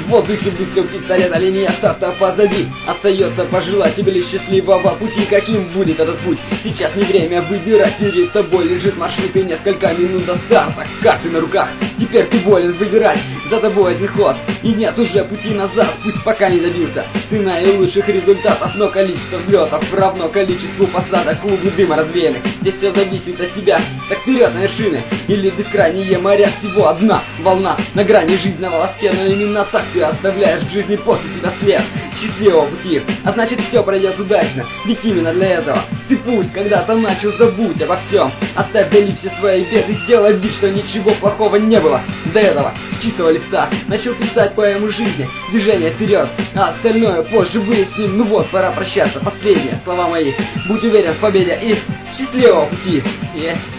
воздухе выстрел пистолета, линия старта позади. Остается пожелать тебе лишь счастливого пути. Каким будет этот путь? Сейчас не время выбирать. Перед тобой лежит маршрут и несколько минут до старта. Карты на руках, теперь ты волен выбирать. За тобой один ход, и нет уже пути назад. Пусть пока не добился ты наилучших результатов, но количество взлетов равно количеству посадок. Клубы дыма развеяны, здесь все зависит от тебя. Так вперед на вершины, или бескрайние моря. Всего одна волна на грани жизненного волоске. Но именно так ты оставляешь в жизни после себя след счастливого пути. А значит, все пройдет удачно, ведь именно для этого ты путь когда-то начал. Забудь обо всем, оставь вдали все свои беды. Сделай вид, что ничего плохого не было до этого. С чистого листа начал писать поэму жизни. Движение вперед, а остальное позже выясним. Ну вот, пора прощаться. Последние слова мои. Будь уверен в победе и счастливого пути.